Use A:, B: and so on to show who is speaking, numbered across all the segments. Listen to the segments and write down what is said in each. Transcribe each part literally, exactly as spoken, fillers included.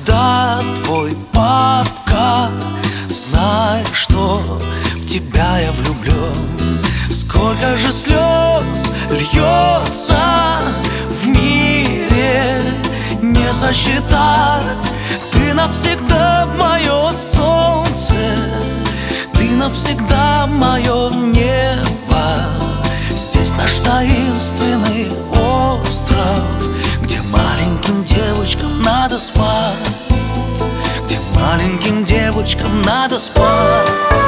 A: навсегда твой папка. Знай, что в тебя я влюблен. Сколько же слез льется в мире, не сосчитать. Ты навсегда мое солнце, ты навсегда мое небо. Здесь наш таинственный остров, где маленьким девочкам надо спать, где маленьким девочкам надо спать.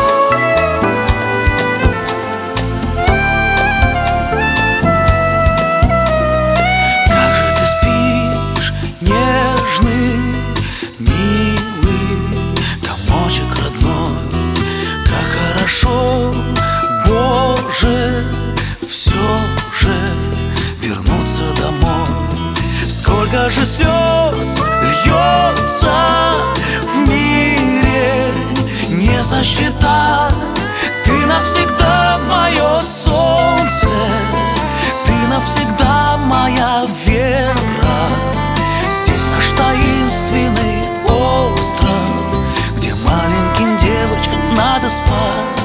A: Боже, все же вернуться домой. Сколько же слез льется в мире, не сосчитать. Ты навсегда мое солнце, ты навсегда моя вера. Здесь наш таинственный остров, где маленьким девочкам надо спать,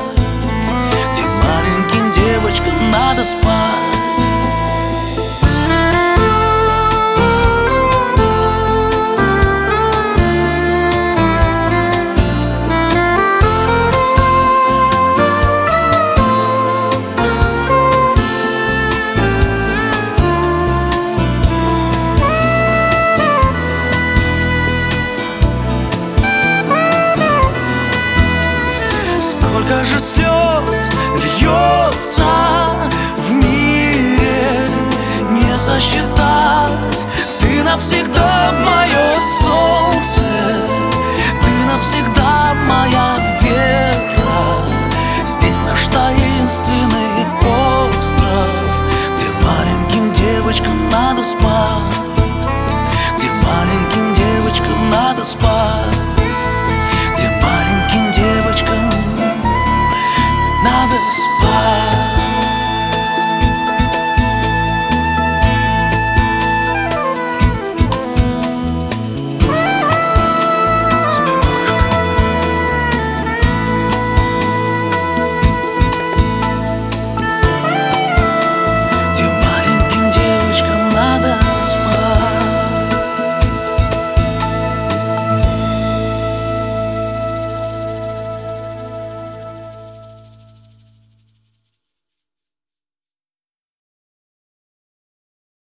A: девочкам надо спать. Сколько же слез льется в мире, не сосчитать. Ты навсегда мое